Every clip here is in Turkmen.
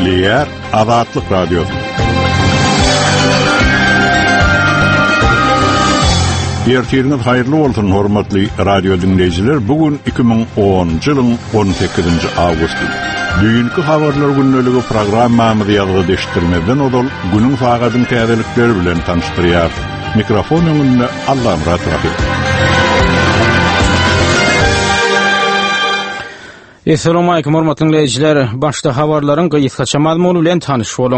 Dileýär Azatlyk Radiosu. Ýertiriniz haýyrly bolsun hormatly radio dinleýijiler. Bugün 2010-njy ýylyň 18-nji awgustu. Düýünki habarlar günneligi programmamyzy ýazgyp eşitdirmeden odal günüň sagatyň täzelikleri bilen tanışdyrýar. Mikrofon öňünde Allah Murat Rahim. Assalamu alaykum hormatly dinleýijiler. Başda habarlaryň gyýytgaça mazmuny bilen tanyş boluň.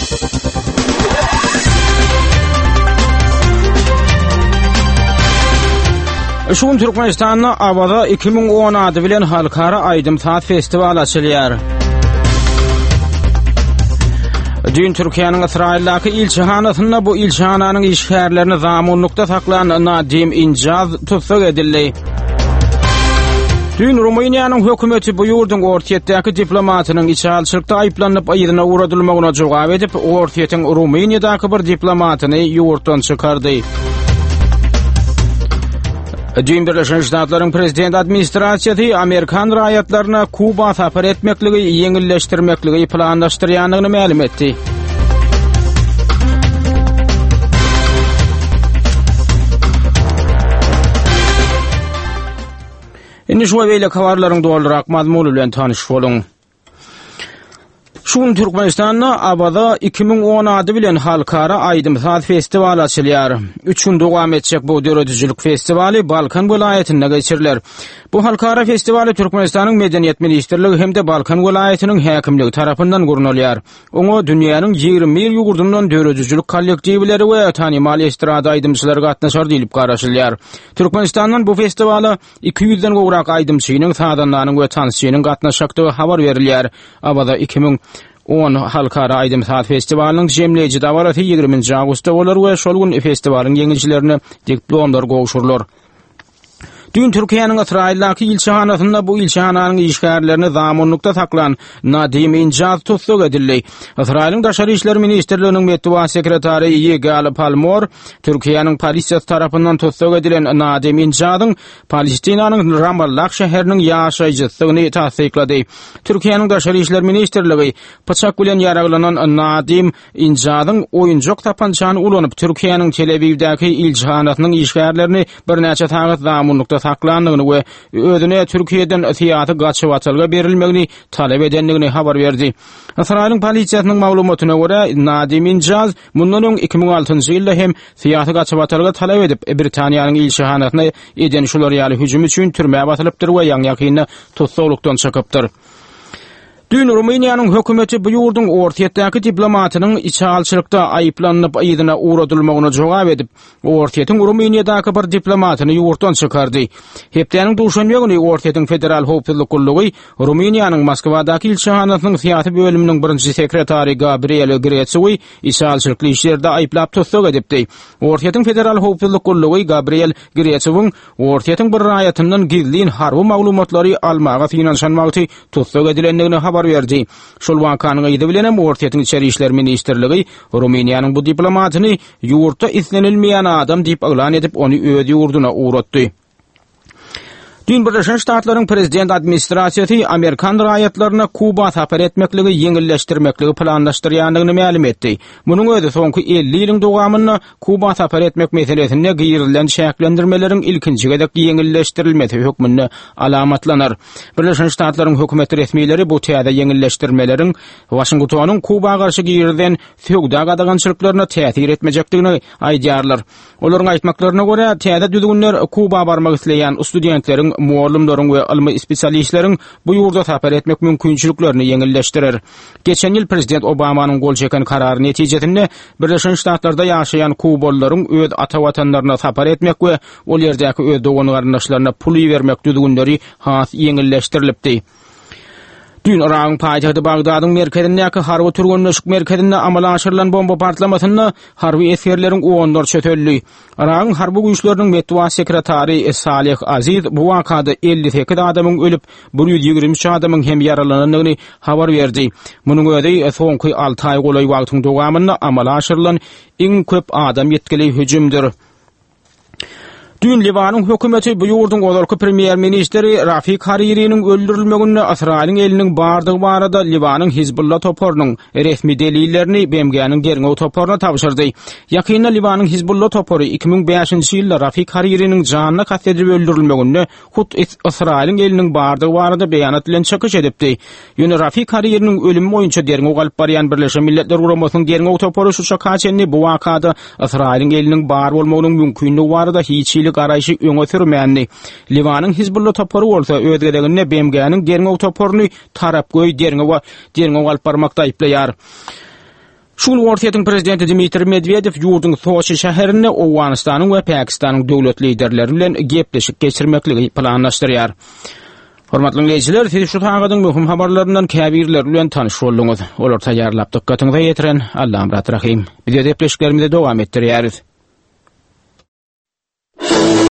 Şuň Türkmenistanyň awada 2010 ady bilen halkara aýdym saat festival açylýar. Dün Türkiýanyň Israildaky ilçehanasyna bu ilçehananyň işgärlerini zamanlykda saklanan Nadim İncaz tutsak edildi. Dün Rumaniýanyň hökümeti bu ýurdun ortiýetdäki diplomatynyň içalçylykda aýplanyp aýdyna uradylmagyna jogap edip, ortiýetiň Rumaniýadaky bir diplomatyny ýurtdan çykardy. Dün Birleşen Ştatlaryň prezident administrasiýasy Amerikan raýatlaryna Kuba sapar etmekligi, ýeňilleşdirmekligi planlaşdyrýanlygyny ma'lum etdi. Indi şu weýle habarlaryň doldurak mazmuny bilen tanyş boluň. Şuň Türkmenistanyň awada 2010 ady bilen halkara aýdym saat festival açylýar. 3 gün dowam etjek bu döredüjilik festivali Balkan welaýetinde geçiriler. Bu halkara festivali Türkmenistanyň Medeniýet ministrligi hem-de Balkan welaýetiniň häkimligi tarapyndan gurnalýar. Oňa dünýäniň 20 ýurdundan döredüjilik kollektiwleri we tanymal estrada aýdymçylar gatnaşar diýilip garaşylýar. Türkmenistanyň bu festivaly 200-den gowrak aýdymçynyň sadanlaryň we tansynyň gatnaşykdygy habar berilýär. Awada 2010 halkara aýdym saat festivaliniň jemleýiji dawalaty 20-nji awgustda bolar we şol gün festiwaliň ýeňilçilerine diplomlar gowşurlar. Dün Türkiýanyň Israildaky ilçehanasyna bu ilçehananyň işgärlerini zamanlykda saklanan Nadim İncaz tutsak edildi. Israiliň Daşary işler ministrliginiň medeni sekretary Yigal Palmor, Türkiýanyň polisiýasy tarapyndan tutsak edilen Nadim İncazyň Palestinanyň Ramallah şäheriniň ýaşaýjysyny tasdiklady. Türkiýanyň Daşary işler ministrligi paçak bilen ýaraglanan Nadim İncazyň oýunjak tapançany ulanyp Türkiýanyň Tel Avivdaky ilçehanasynyň işgärlerini bir näçe saat zamanlykda saklandygyny we özüne Türkiýeden syýasy gaçyp atylga berilmegini talep edenligini habar berdi. Israiliň polisiýasynyň maglumatyna görä Nadim İncaz mundan öň 2006-njy ýylda hem syýasy gaçyp atylga talep edip Britaniýanyň ilçehanasyna eden şular ýaly hüjüm üçin türmäge batylypdyr we ýaňyakyny tutsaklykdan çykypdyr. Dün Rumaniýanyň hökümeti bu ýurdun ortiýetdäki diplomatynyň içalçylykda aýplanyp aýdyna uradylmagyna jogap edip, ortiýetiň Rumaniýadaky bir diplomatyny ýurtdan çykardy. Hepdeniň duşanma güni ortiýetiň federal howpsuzlyk gullugy Rumaniýanyň Moskwadaky ilçehanasynyň syýasy bölüminiň birinji sekretary Gabriel Gretsowy içalçylykly işlerde aýplap tutsak edipdi. Ortiýetiň federal howpsuzlyk gullugy Gabriel Gretsowyň ortiýetiň bir raýatyndan gizlin harby maglumatlary almaga finanşanmagy tutsak edilendigini habar verdi. Şol wakanyň aýdy bilen hem ortiýetiň içeri işler ministrligi Rumaniýanyň bu diplomatyny ýurtda islenilmeýän adam diýip aglan edip ony öz ýurduna uratdy. Dün Birleşen Ştatlaryň prezident administrasiýasy Amerikan raýatlaryna Kuba sapar etmekligi, ýeňilleşdirmekligi planlaşdyrýanlygyny ma'lum etdi. Munyň özü soňky 50 ýylyň dowamyna Kuba sapar etmek meselesinde gyýrylan şäklendirmeleriň ilkinji gedek ýeňilleşdirilmesi hökmünde alamatlanar. Birleşen Ştatlaryň hökümeti resmiýetleri bu täze ýeňilleşdirmeleriň Washingtonyň Kuba garşy gyýrylan söwda gadagançylyklaryna täsir etmejekdigini aýdýarlar. Olaryň aýtmaklaryna görä, täze düzgünler Kuba barmak isleýän studentleriň, muallimlaryň we ilmi spesialistleriň bu ýurda sapar etmek mümkinçiliklerini ýeňilleşdirer. Geçen ýyl prezident Obamanyň gol çeken karary netijesinde Birleşen Ştatlarda ýaşaýan Kubalylaryň öz ata watanlaryna sapar etmek we ol ýerdäki öz dogan garyndaşlaryna pul bermek düzgünleri has ýeňilleşdirilipdi. Dün Iran paýtagty Bagdadyň merkezindäki harby türgünleşik merkezinde amala aşyrylan bomba partlamasyna harby eskerleriň oğunlar çötöldi. Iran harby güýçleriniň medeni sekretary Salih Aziz bu wakada 58 adamyň ölüp 123 adamyň hem ýaralananyny habar berdi. Munyň öňünde soňky 6 aý golay wagtyň dowamynda amala aşyrylan iň köp adam ýetkili hüjümdir. Dün Livanın hökümeti bu ýurdun golorky premier ministri Rafik Hariri'nin öldürilmegine Israil'in elinin bardygy barada Livanın Hizbullah toporunyň resmi delillerini BMG'nin Gerňew toporuna tapşyrdy. Ýakynda Livanın Hizbullah toporu 2005-nji ýylda Rafik Hariri'nin janyna katledip öldürilmegine hut Israil'in elinin bardygy barada beýanat bilen çykyş edipdi. Ýöne Rafik Hariri'nin ölümi boýunça Gerňew galyp barýan Birleşen Milletler Guramasynyň Gerňew toporu şuşa kaçenni bu wakada Israil'in elinin bar bolmagynyň mümkinligi barada hiç garaýşy öňe sürmänli. Livanın Hizbullah toporu bolsa ödgelegine BMG'nin Gerňew toporuny tarap goý Gerňew alyp barmakda aýplaýar. Şol Ortiýetiň prezidenti Dmitri Medvedew ýurdun Soçi şäherine Owganistanyň we Pakistanyň döwlet liderleri bilen gepleşik geçirmekligi planlaşdyrýar. Hormatly dinleýijiler, siz şu taýgadyň möhüm habarlaryndan käbirler bilen tanyş bolduňyz. Olar taýýarlap dikkatiňize ýetiren Allaham rahim. Biz de gepleşiklerimizi dowam etdirýäris.